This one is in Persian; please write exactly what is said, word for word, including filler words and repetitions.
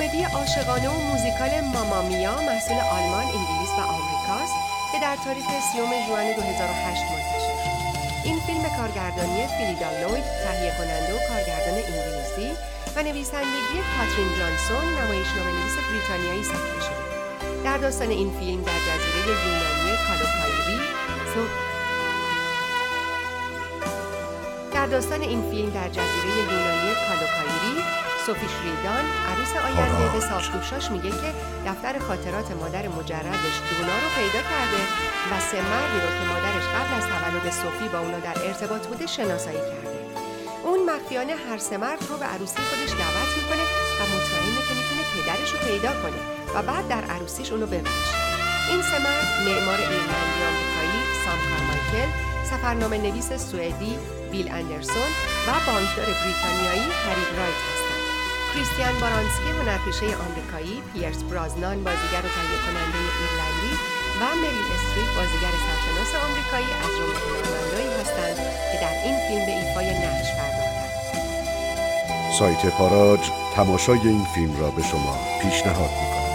کمدی عاشقانه و موزیکال ماما میا محصول آلمان، انگلیس و آمریکاست که در تاریخ سیوم ژوئن دو هزار و هشت منتشر شد. این فیلم به کارگردانی فیلیدا لوید، تهیه کننده و کارگردان انگلیسی و نویسندگی کاترین جانسون، نمایشنامه‌نویس بریتانیایی ساخته شده. در داستان این فیلم در جزیره یونانی کالوکایری در داستان این فیلم در جزیره یونانی کالوکایری سوفی شریدان، عروس آینده، به ساقدوشاش میگه که دفتر خاطرات مادر مجردش دونا رو پیدا کرده و سه مردی رو که مادرش قبل از تولد سوفی با اونا در ارتباط بوده شناسایی کرده. اون مخفیانه هر سه مرد رو به عروسی خودش دعوت میکنه و مطمئنه که میتونه پدرش رو پیدا کنه و بعد در عروسیش اونو ببخشه. این سه مرد معمار ایرلندی آمریکایی سام کارمایکل، سفرنامه نویس سوئدی بیل اندرسون و بانکدار بریتانیایی هری رایت هستند. کریستیان بارانسکی، هنرپیشه آمریکایی، پیرس برازنان، بازیگر و تهیه کننده ایرلندی و مریل استریپ، بازیگر سرشناس آمریکایی از جمله هنرمندانی هستند که در این فیلم به ایفای نقش پرداختند. سایت پاراج تماشای این فیلم را به شما پیشنهاد می‌کند.